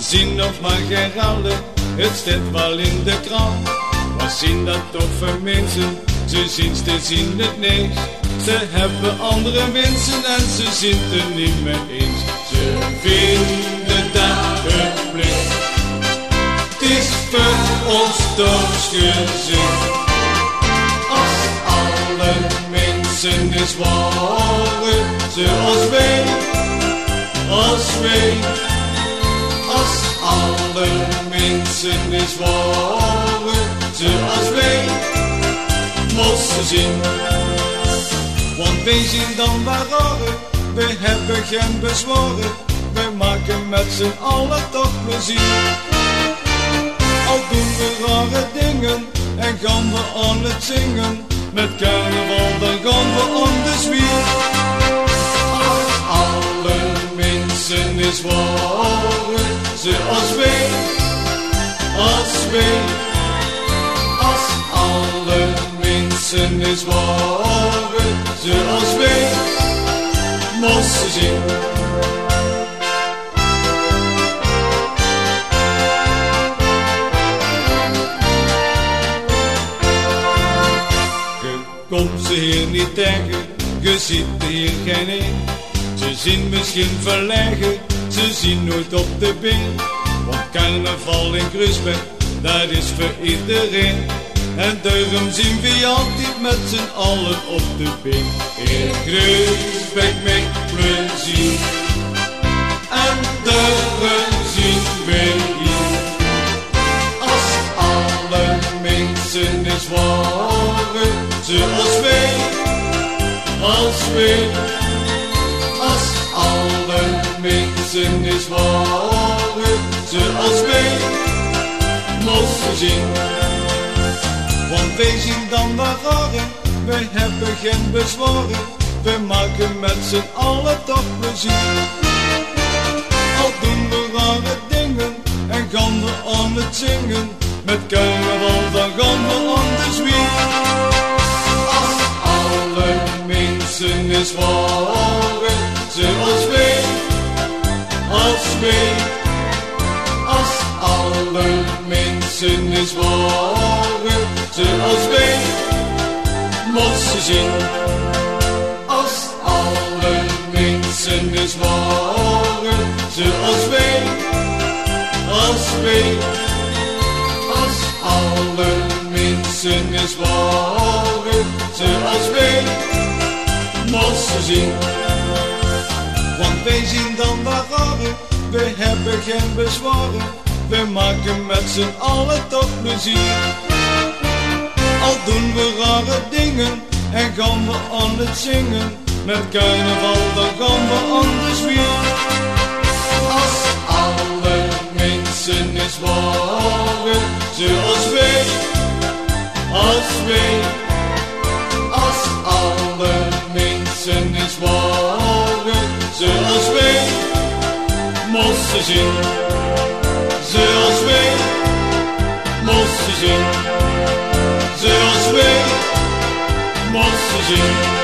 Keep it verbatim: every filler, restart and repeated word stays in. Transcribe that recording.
zien nog maar geen rallen, het staat wel in de krant. Wat zien dat toch voor mensen, ze zien, ze zien het niks. Ze hebben andere wensen en ze zien het niet meer eens. Ze vinden dat het plicht, het is voor ons doorgezicht. Als alle mensen eens waren, zoals wij, als wij. Als alle mensen eens waren, zoals wij, moesten zien. Want wij zien dan waar rare, wij hebben geen bezwaren, wij maken met z'n allen toch plezier. Al doen we rare dingen en gaan we aan het zingen, met carnaval dan gaan we aan de zwier. Als alle mensen eens waren, zoals wij, als wij. Als alle mensen eens waren, zoals wij, moesten zien. Je komt ze hier niet tegen, je ziet er hier geen een. Ze zien misschien verlegen, ze zien nooit op de been. Want carnaval in Groesbeek, dat is voor iedereen. En daarom zien we altijd met z'n allen op de been. In Groesbeek met plezier. En daarom zien we hier. Als alle mensen eens waren, zoals wij, als wij. Als alle mensen eens waren, zoals wij, moesten zien. Want wij zien dan waar rare, wij hebben geen bezwaren, wij maken met z'n allen toch plezier. Al doen we rare dingen en gaan we aan het zingen, met carnaval dan gaan we aan de zwier. Als alle mensen eens waren, zoals wij, als wij. Als alle mensen eens waren, zoals wij, moesten zien. Als alle mensen eens waren, zoals wij, als wij. Als alle mensen eens waren, zoals wij, moesten zien. Want wij zien dan waar rare, wij hebben geen bezwaren, wij maken met z'n allen toch plezier. Al doen we rare dingen en gaan we aan het zingen, met carnaval dan gaan we aan de zwier. Als alle mensen eens waren, zoals wij, als wij. Als alle mensen eens waren, zoals wij, moesten zien. Zoals wij, moesten zien. Zoals wij, moesten zien.